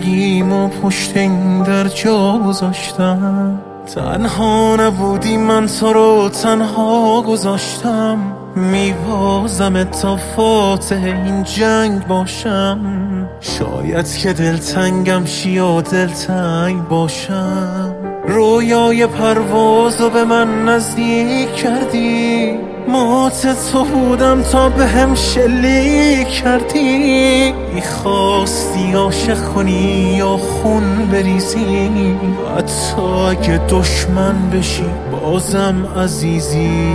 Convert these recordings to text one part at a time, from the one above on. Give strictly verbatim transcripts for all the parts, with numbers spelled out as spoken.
زندگیمو پشت این در جا گذاشتم. تنها نبودی من تو رو تنها گذاشتم. میوازم تا فاتح این جنگ باشم. شاید که دلتنگم شی و دلتنگ باشم. رویای پروازو به من نزدیک کردی. مات تو بودم تا به هم شلیک کردی. میخواستی عاشق کنی یا خون بریزی. حتی اگه دشمن بشی بازم عزیزی.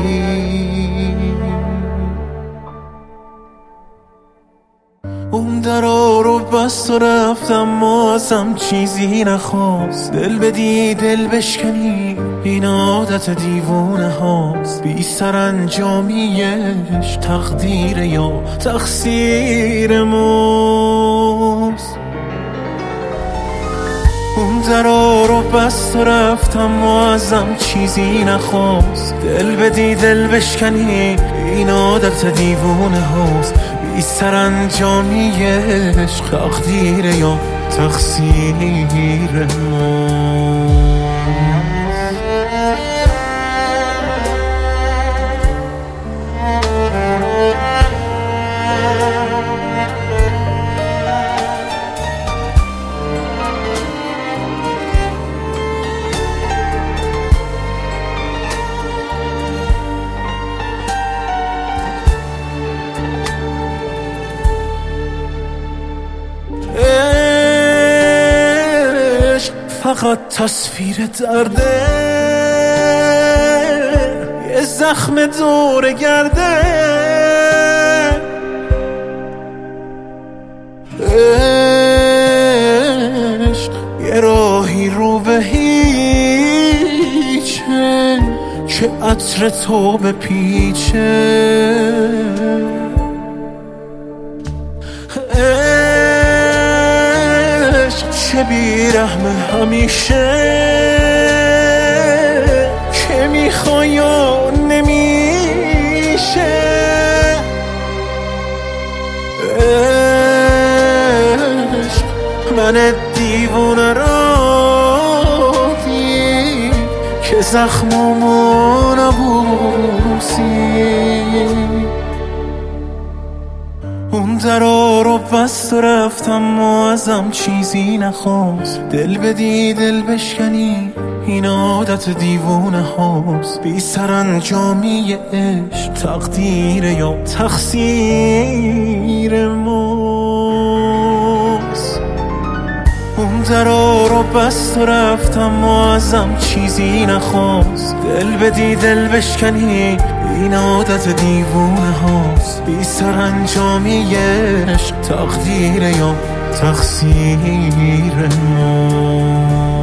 اون درا رو بست و رفتم ما ازم چیزی نخواست. دل بدی دل بشکنی این عادت دیوونه هاست. بی سرانجامیش تقدیر یا تقصیر ماست. اون درا رو بست و رفتم و ازم چیزی نخواست. دل بدی دل بشکنی این عادت دیوونه هاست. بی سرانجامیش تقدیر یا تقصیر ماست. فقط تصویر درده، یه زخم دور گرده. عشق یه راهی رو به هیچه که عطر تو بپیچه. چه بیرحمه همیشه که میخوای یا نمیشه. عشق من دیوونه را دی که زخممو نبوسی. اون درا رو بست و رفتم و ازم چیزی نخواست. دل بدی دل بشکنی این عادت دیوونه هاست. بی سرانجامی عشق تقدیر یا تقصیر ماست. اون درا رو بست و رفتم و ازم چیزی نخواست. دل بدی دل بشکنی این عادت دیوونه هاست. بی سرانجامی عشق تقدیر یا تقصیر ما.